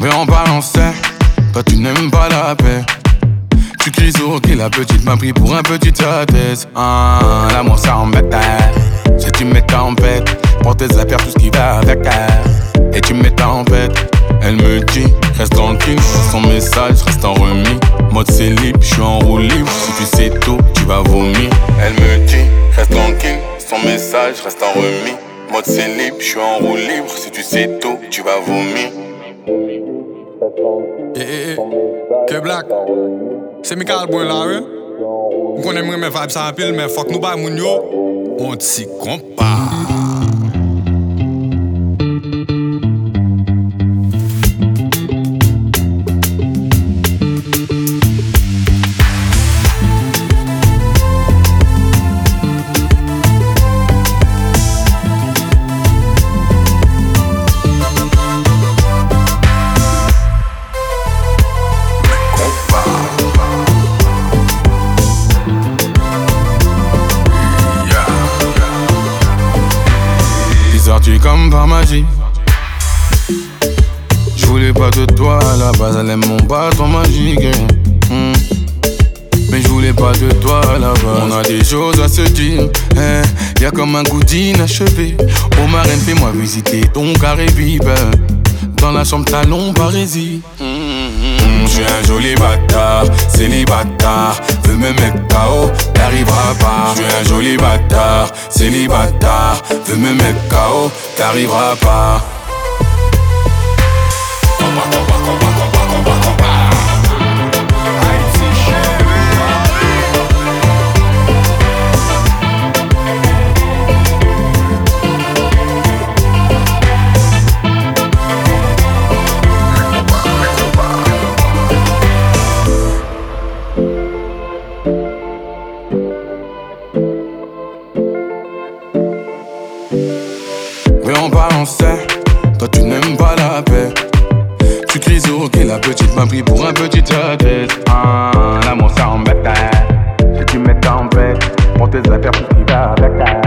Mais en balançait, toi tu n'aimes pas la paix. Tu cries ok, la petite m'a pris pour un petit thèse. L'amour ça embête. Si tu mets tempête, pour tes affaires tout ce qui va avec elle. Et tu mets tempête. Elle me dit, reste tranquille. Son message reste en remis. Mode célib, je suis en roue libre. Si tu sais tout, tu vas vomir. Elle me dit, reste tranquille. Son message reste en remis. Mode célib, je suis en roue libre. Si tu sais tout, tu vas vomir. K-Black, c'est Michael Boy là, hein? On connaît mes vibes ça pile, mais fuck nous pas moun yo. On t'y compare. Sorti comme par magie. Je voulais pas de toi à la base, elle aime mon bâton magique. Mais je voulais pas de toi à la base. On a des choses à se dire, y'a comme un goût d'inachevé. Oh marraine, fais-moi visiter ton carré vive. Dans la chambre talon parésie. Je suis un joli bâtard, célibataire. Veux me mettre KO, t'arriveras pas. Je suis un joli bâtard, célibataire. Veux me mettre KO, t'arriveras pas. Mais en balançait, toi tu n'aimes pas la paix. Tu cries ok, la petite m'a pris pour un petit thèse. L'amour ça embête. Si tu mets tempête, pour tes affaires tout ce qui va avec elle.